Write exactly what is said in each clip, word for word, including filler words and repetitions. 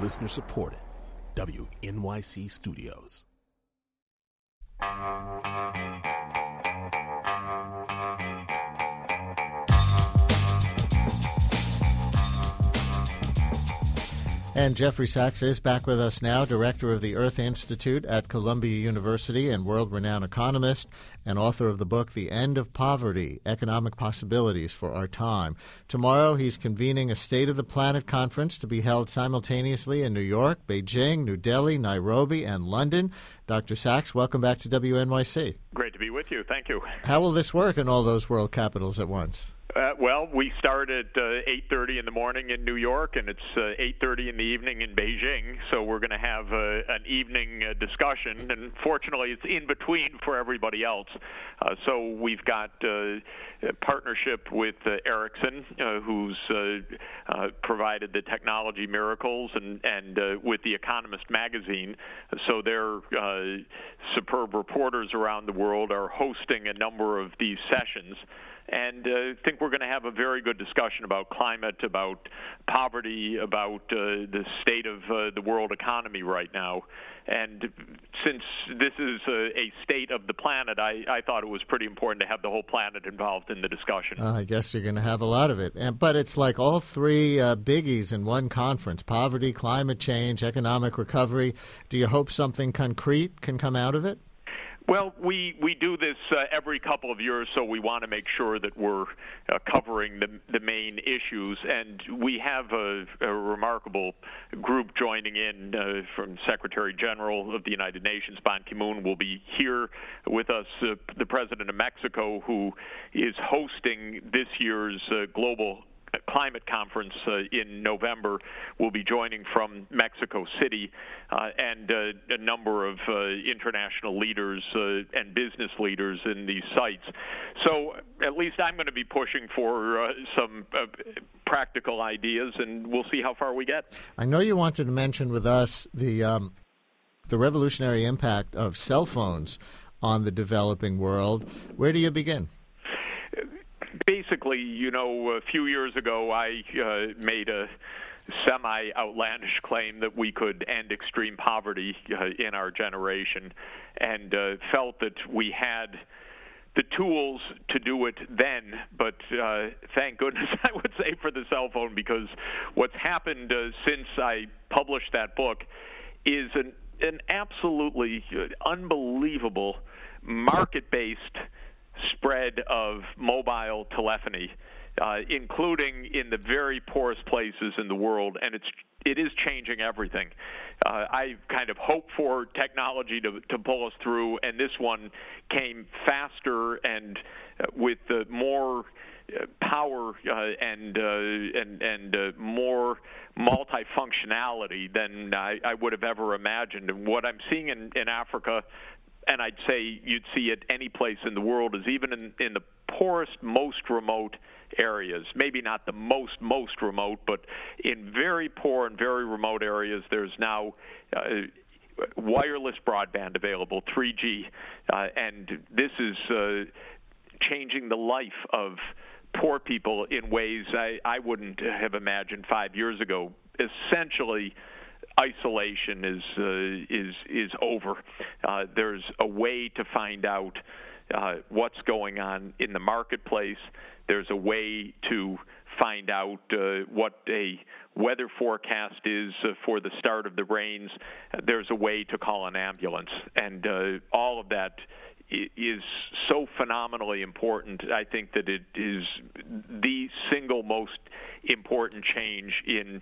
Listener supported. W N Y C Studios. And Jeffrey Sachs is back with us now, director of the Earth Institute at Columbia University and world-renowned economist and author of the book The End of Poverty, Economic Possibilities for Our Time. Tomorrow he's convening a State of the Planet conference to be held simultaneously in New York, Beijing, New Delhi, Nairobi, and London. Doctor Sachs, welcome back to W N Y C. Great to be with you. Thank you. How will this work in all those world capitals at once? Uh, well, we start at uh, eight thirty in the morning in New York, and it's uh, eight thirty in the evening in Beijing. So we're going to have uh, an evening uh, discussion, and fortunately, it's in between for everybody else. Uh, so we've got uh, a partnership with uh, Ericsson, uh, who's uh, uh, provided the technology miracles, and and uh, with The Economist magazine. So their uh, superb reporters around the world are hosting a number of these sessions. And I uh, think we're going to have a very good discussion about climate, about poverty, about uh, the state of uh, the world economy right now. And since this is a, a state of the planet, I, I thought it was pretty important to have the whole planet involved in the discussion. Uh, I guess you're going to have a lot of it. And, but it's like all three uh, biggies in one conference: poverty, climate change, economic recovery. Do you hope something concrete can come out of it? Well, we, we do this uh, every couple of years, so we want to make sure that we're uh, covering the, the main issues. And we have a, a remarkable group joining in uh, from Secretary General of the United Nations, Ban Ki-moon, will be here with us. Uh, the President of Mexico, who is hosting this year's uh, global climate conference uh, in November, will be joining from Mexico City, uh, and uh, a number of uh, international leaders uh, and business leaders in these sites. So at least I'm going to be pushing for uh, some uh, practical ideas, and we'll see how far we get. I know you wanted to mention with us the um, the revolutionary impact of cell phones on the developing world. Where do you begin? Basically, you know, a few years ago, I uh, made a semi-outlandish claim that we could end extreme poverty uh, in our generation, and uh, felt that we had the tools to do it then, but uh, thank goodness, I would say, for the cell phone, because what's happened uh, since I published that book is an, an absolutely unbelievable market-based spread of mobile telephony, uh, including in the very poorest places in the world, and it's it is changing everything. Uh, I kind of hope for technology to to pull us through, and this one came faster and uh, with uh, more uh, power uh, and uh, and and uh, more multifunctionality than I, I would have ever imagined. And what I'm seeing in, in Africa, and I'd say you'd see it any place in the world, is even in, in the poorest, most remote areas, maybe not the most, most remote, but in very poor and very remote areas, there's now uh, wireless broadband available, three G, uh, and this is uh, changing the life of poor people in ways I, I wouldn't have imagined five years ago. Essentially, isolation is uh, is is over. Uh, there's a way to find out uh, what's going on in the marketplace. There's a way to find out uh, what a weather forecast is uh, for the start of the rains. There's a way to call an ambulance, and uh, all of that is so phenomenally important. I think that it is the single most important change in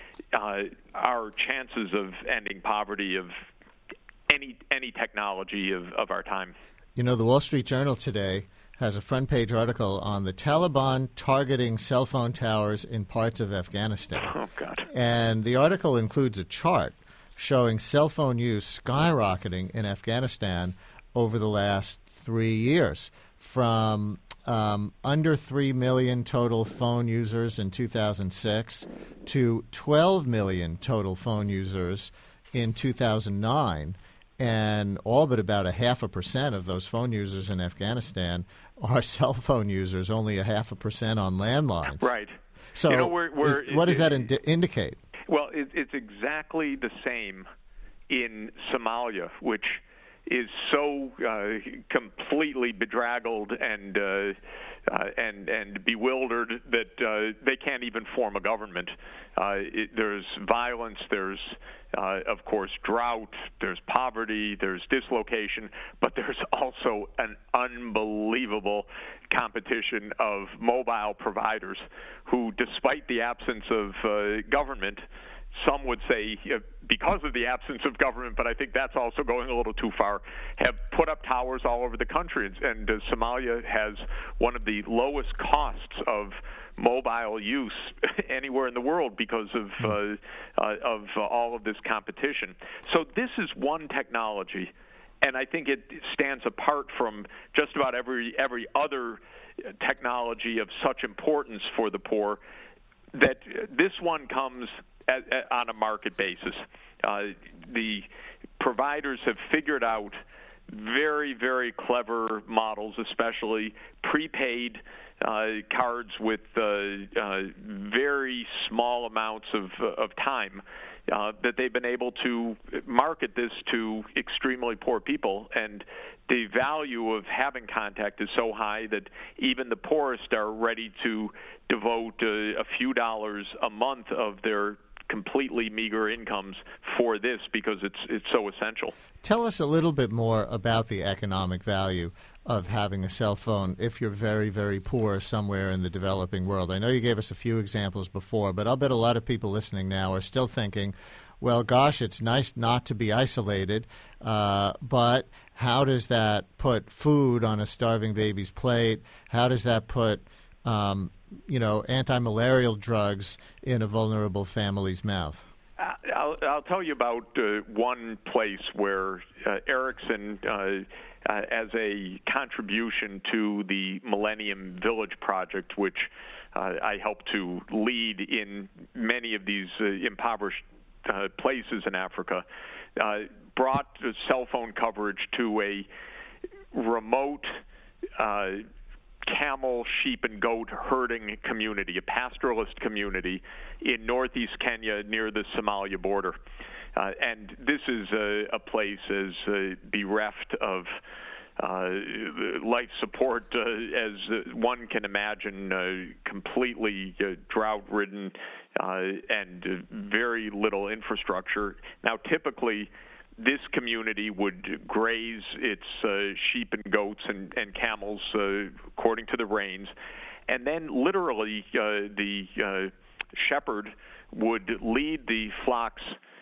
Uh, our chances of ending poverty of any any technology of, of our time. You know, the Wall Street Journal today has a front-page article on the Taliban targeting cell phone towers in parts of Afghanistan. Oh, God. And the article includes a chart showing cell phone use skyrocketing in Afghanistan over the last three years, from Um, under three million total phone users in two thousand six to twelve million total phone users in two thousand nine, and all but about a half a percent of those phone users in Afghanistan are cell phone users, only a half a percent on landlines. Right. So you know, we're, we're, is, what does that indi- indicate? Well, it, it's exactly the same in Somalia, which is so uh, completely bedraggled and uh, uh, and and bewildered that uh, they can't even form a government. Uh, it, there's violence, there's uh, of course drought, there's poverty, there's dislocation, but there's also an unbelievable competition of mobile providers who, despite the absence of uh, government, some would say uh, because of the absence of government, but I think that's also going a little too far, have put up towers all over the country. And, and uh, Somalia has one of the lowest costs of mobile use anywhere in the world because of uh, uh, of uh, all of this competition. So this is one technology, and I think it stands apart from just about every every other technology of such importance for the poor, that this one comes At, at, on a market basis. Uh, the providers have figured out very, very clever models, especially prepaid uh, cards with uh, uh, very small amounts of, uh, of time, uh, that they've been able to market this to extremely poor people. And the value of having contact is so high that even the poorest are ready to devote uh, a few dollars a month of their completely meager incomes for this because it's it's so essential. Tell us a little bit more about the economic value of having a cell phone if you're very, very poor somewhere in the developing world. I know you gave us a few examples before, but I'll bet a lot of people listening now are still thinking, well, gosh, it's nice not to be isolated, uh, but how does that put food on a starving baby's plate? How does that put um, you know, anti-malarial drugs in a vulnerable family's mouth? Uh, I'll, I'll tell you about uh, one place where uh, Ericsson, uh, uh, as a contribution to the Millennium Village Project, which uh, I helped to lead in many of these uh, impoverished uh, places in Africa, uh, brought cell phone coverage to a remote uh camel, sheep, and goat herding community, a pastoralist community in northeast Kenya near the Somalia border. Uh, and this is a, a place as uh, bereft of uh, life support uh, as one can imagine, uh, completely uh, drought-ridden uh, and uh, very little infrastructure. Now, typically, this community would graze its uh, sheep and goats and, and camels uh, according to the rains, and then literally uh, the uh, shepherd would lead the flocks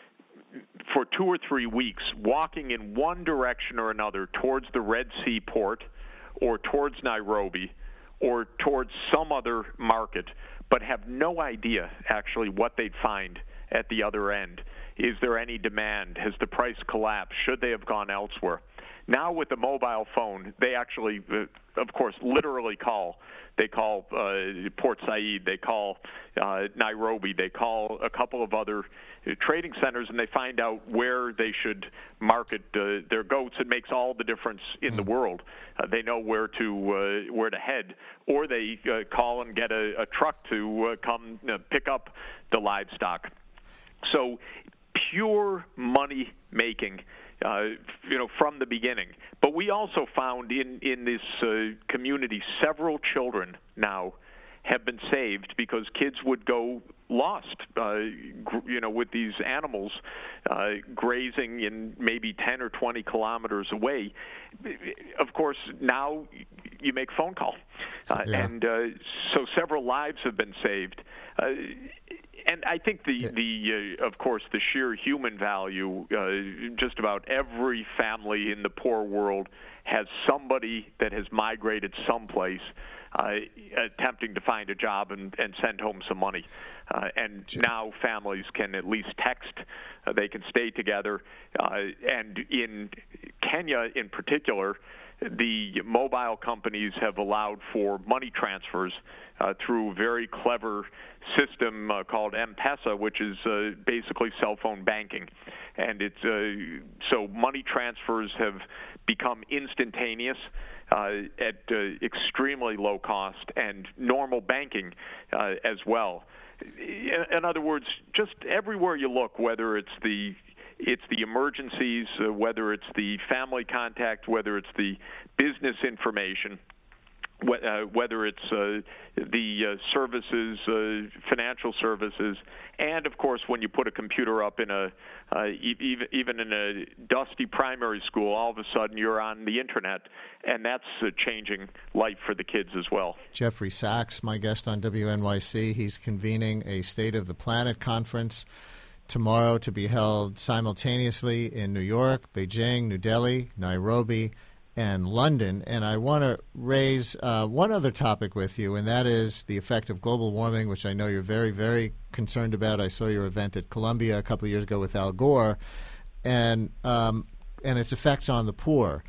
for two or three weeks, walking in one direction or another towards the Red Sea port or towards Nairobi or towards some other market, but have no idea actually what they'd find at the other end. Is there any demand? Has the price collapsed? Should they have gone elsewhere? Now with the mobile phone, they actually, uh, of course, literally call. They call uh, Port Said, they call uh, Nairobi, they call a couple of other uh, trading centers, and they find out where they should market uh, their goats. It makes all the difference in the world. Uh, they know where to uh, where to head, or they uh, call and get a, a truck to uh, come uh, pick up the livestock. So pure money making, uh, you know, from the beginning. But we also found in in this uh, community several children now have been saved because kids would go lost, uh, gr- you know, with these animals uh, grazing in maybe ten or twenty kilometers away. Of course, now you make phone call, uh, yeah. and uh, so several lives have been saved. Uh, And I think the, the uh, of course, the sheer human value, uh, just about every family in the poor world has somebody that has migrated someplace uh, attempting to find a job and, and send home some money. Uh, and sure. Now families can at least text. Uh, they can stay together. Uh, and in Kenya in particular, the mobile companies have allowed for money transfers uh, through a very clever system uh, called M-Pesa, which is uh, basically cell phone banking. And it's uh, so money transfers have become instantaneous. uh, at uh, extremely low cost, and normal banking uh, as well. In other words, just everywhere you look, whether it's the it's the emergencies, uh, whether it's the family contact, whether it's the business information, Uh, whether it's uh, the uh, services, uh, financial services, and of course, when you put a computer up in a uh, even even in a dusty primary school, all of a sudden you're on the internet, and that's uh, changing life for the kids as well. Jeffrey Sachs, my guest on W N Y C, he's convening a State of the Planet conference tomorrow to be held simultaneously in New York, Beijing, New Delhi, Nairobi, and London. And I want to raise uh, one other topic with you, and that is the effect of global warming, which I know you're very, very concerned about. I saw your event at Columbia a couple of years ago with Al Gore, and um, and its effects on the poor.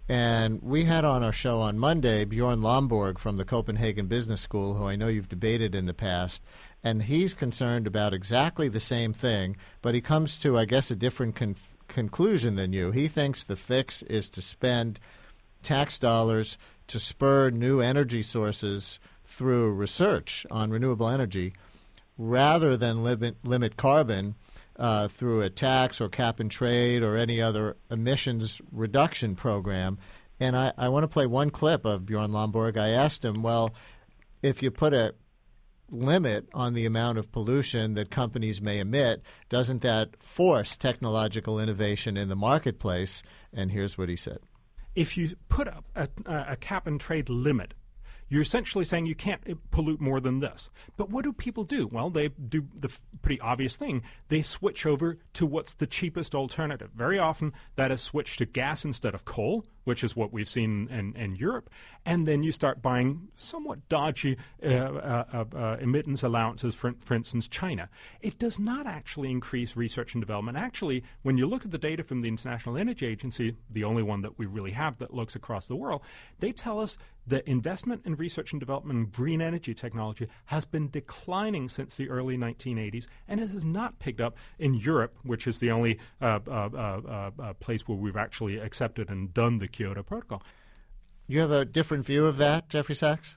And we had on our show on Monday Bjorn Lomborg from the Copenhagen Business School, who I know you've debated in the past, and he's concerned about exactly the same thing, but he comes to, I guess, a different conclusion. conclusion than you. He thinks the fix is to spend tax dollars to spur new energy sources through research on renewable energy rather than limit, limit carbon uh, through a tax or cap and trade or any other emissions reduction program. And I, I want to play one clip of Bjorn Lomborg. I asked him, well, if you put a limit on the amount of pollution that companies may emit, doesn't that force technological innovation in the marketplace? And here's what he said. If you put up a, a cap and trade limit, you're essentially saying you can't pollute more than this. But what do people do? Well, they do the f- pretty obvious thing. They switch over to what's the cheapest alternative. Very often that is switched to gas instead of coal, which is what we've seen in, in Europe. And then you start buying somewhat dodgy uh, uh, uh, emittance allowances, for, for instance, China. It does not actually increase research and development. Actually, when you look at the data from the International Energy Agency, the only one that we really have that looks across the world, they tell us that investment in research and development in green energy technology has been declining since the early nineteen eighties, and it has not picked up in Europe, which is the only uh, uh, uh, uh, place where we've actually accepted and done the Kyoto Protocol. You have a different view of that, Jeffrey Sachs?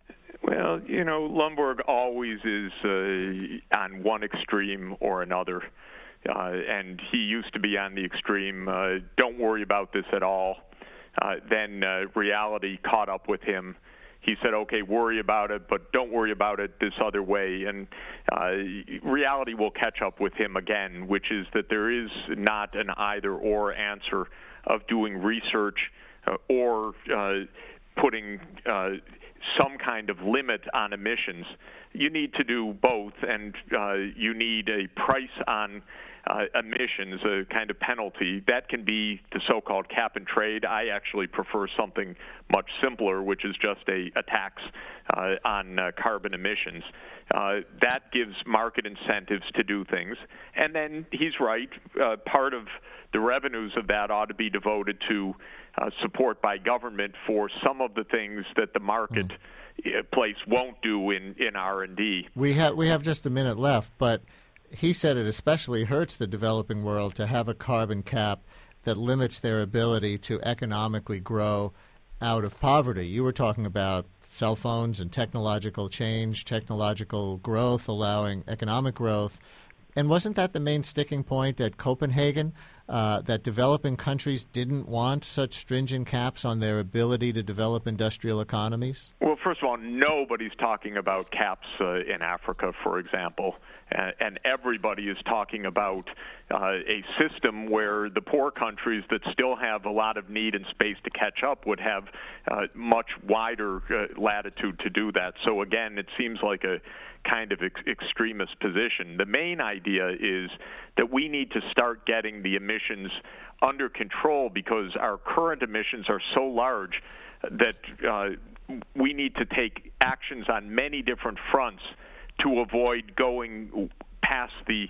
Well, you know, Lomborg always is uh, on one extreme or another, uh, and he used to be on the extreme, uh, don't worry about this at all. Uh, then uh, reality caught up with him. He said, okay, worry about it, but don't worry about it this other way. And uh, reality will catch up with him again, which is that there is not an either-or answer of doing research uh, or uh, putting uh, some kind of limit on emissions. You need to do both, and uh, you need a price on Uh, emissions, a kind of penalty. That can be the so-called cap and trade. I actually prefer something much simpler, which is just a, a tax uh, on uh, carbon emissions. Uh, that gives market incentives to do things. And then he's right. Uh, part of the revenues of that ought to be devoted to uh, support by government for some of the things that the market mm. place won't do in, in R and D. We have, we have just a minute left, but he said it especially hurts the developing world to have a carbon cap that limits their ability to economically grow out of poverty. You were talking about cell phones and technological change, technological growth, allowing economic growth. And wasn't that the main sticking point at Copenhagen, uh, that developing countries didn't want such stringent caps on their ability to develop industrial economies? Well, first of all, nobody's talking about caps uh, in Africa, for example, and, and everybody is talking about uh, a system where the poor countries that still have a lot of need and space to catch up would have uh, much wider uh, latitude to do that. So again, it seems like a kind of ex- extremist position. The main idea is that we need to start getting the emissions under control because our current emissions are so large that uh, we need to take actions on many different fronts to avoid going past the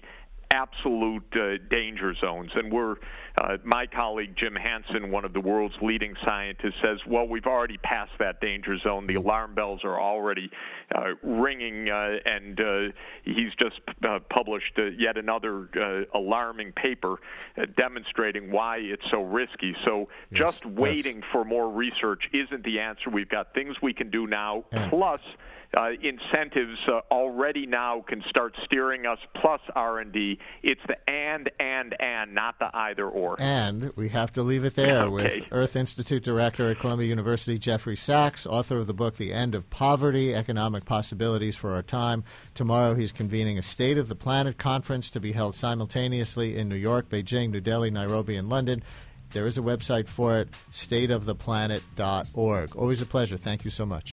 absolute uh, danger zones. And we're, uh, my colleague Jim Hansen, one of the world's leading scientists, says, well, we've already passed that danger zone. The alarm bells are already uh, ringing, uh, and uh, he's just uh, published uh, yet another uh, alarming paper uh, demonstrating why it's so risky. So yes, just waiting yes. for more research isn't the answer. We've got things we can do now, and plus uh, incentives uh, already now can start steering us, plus R and D. It's the and, and, and, not the either or. And we have to leave it there okay. with Earth Institute Director at Columbia University, Jeffrey Sachs, author of the book The End of Poverty, Economic Possibilities for Our Time. Tomorrow he's convening a State of the Planet conference to be held simultaneously in New York, Beijing, New Delhi, Nairobi, and London. There is a website for it, state of the planet dot org. Always a pleasure. Thank you so much.